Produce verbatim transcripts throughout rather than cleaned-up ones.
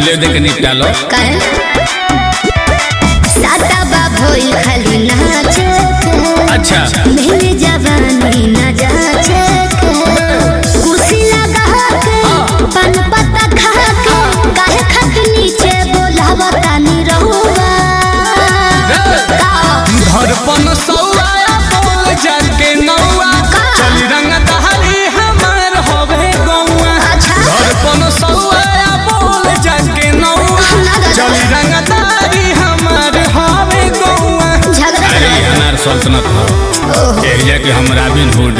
पहले देख निपटा लो काहे सादा बाबोई खाली नाचे अच्छा मेरे जवानी ना जाचे कुर्सी लगा के पान पत्ता खा के काहे खाके नीचे बोलावा तानी रहुआ धड़पन सौआ बोल जाके नौआ चली रंग दहरी हमार होवे गौआ धड़पन सौआ बोल जाके नौआ चली रंग दहरी हमार होवे गौआ। अरे अनार सल्तनत हो एरिया के हम रॉबिन हुड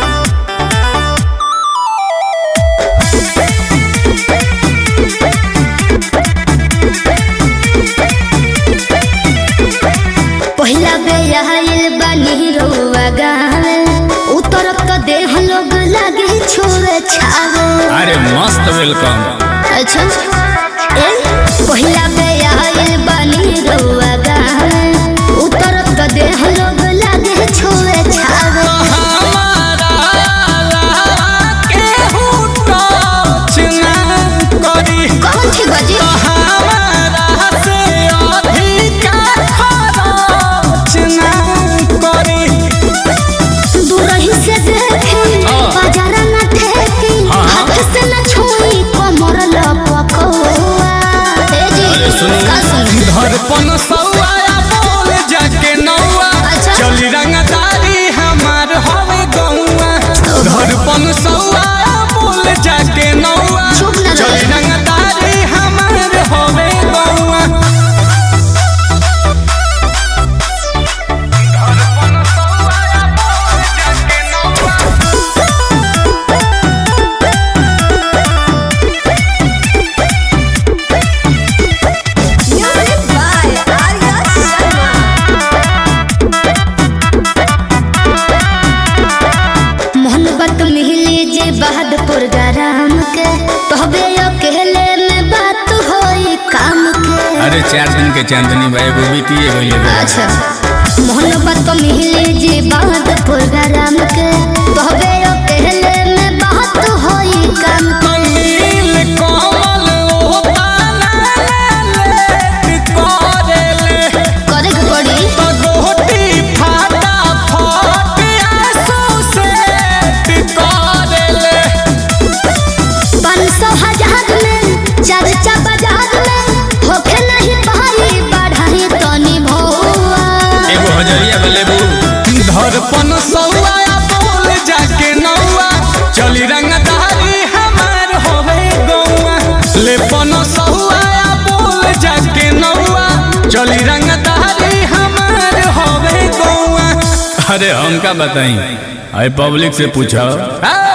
पहिला बेयाइल बानी रोवा गावे उतरत क देह लोग लागे छोरे छावे। अरे मस्त वेलकम अच्छा ए पहिला बेयाइल बानी रोवा गावे उतरत क देह लोग लागे छोरे छावे। हमारा के हुटो चना करी कौन थी बजी हमारा से अधिका खरोचना करी दूरही से देखी बाजारा न ठेकी हाथ से न छुई कमर लपकवा। ए जी का सुन धड़पन सौआ बोल जाके नौआ चली रंगदारी हमार होवे गौआ धड़पन सौआ बोल जाके नौआ चुप न चली रहे रंगदारी हमार होवे गौआ धड़पन सौआ बोल जाके नौआ म्यूजिक बाय आर्या शर्मा। मोहब्बत मिली जे बहादुर गरम के तोहबे अकेले में बात होई काम के। अरे चार दिन के चांदनी भाई वो भी किए गए अच्छा मोहब्बत मिली जे बहादुर गरम के तोहबे अकेले में बात होई काम के। नील कमल ओ ताना ले कोरेले करे के पड़ी तो गोटी फाटा फट आंसू से कोरेले पाँच सौ हजार में चर्चा बाजार में होके नहीं पाई बढ़ाई तनी भौआ। एगो हजरिया बलेबू धड़पन सौआ बोल जाके नौआ चली रंगदारी हमार होवे गौआ लेपन सौआ बोल जाके नौआ चली रंगदारी हमार होवे गौआ। अरे हमका बताई अरे पब्लिक से पूछो।